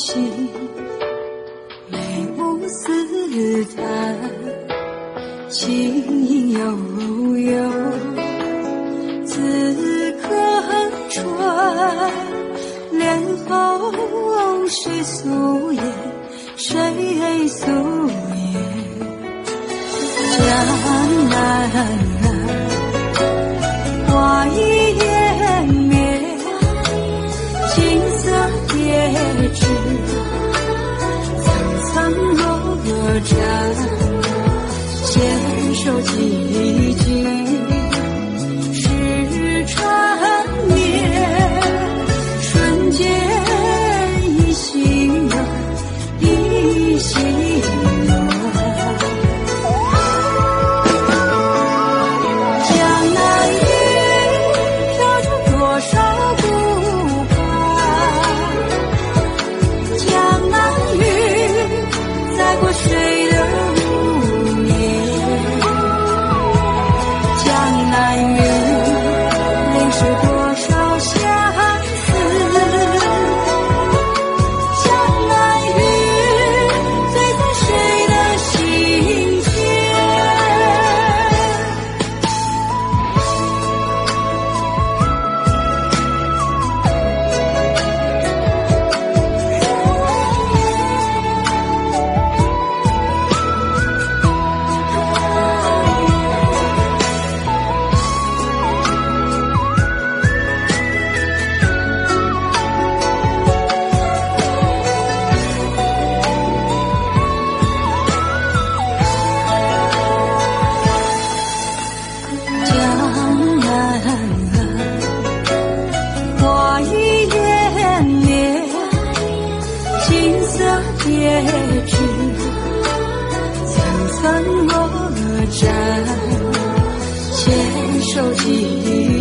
心，美无丝叹，情悠悠。此刻船，莲红谁素颜？谁素颜？江南花已湮灭，金色叠纸层层落盏，牵手寂静是缠绵，瞬间一心暖，一心暖。江南雨飘出多少顾盼，江南雨载过谁的无言，江南雨淋湿多少相思，江南雨醉在谁的心间。江南花已湮灭，金色叠纸层层落盏，牵手寂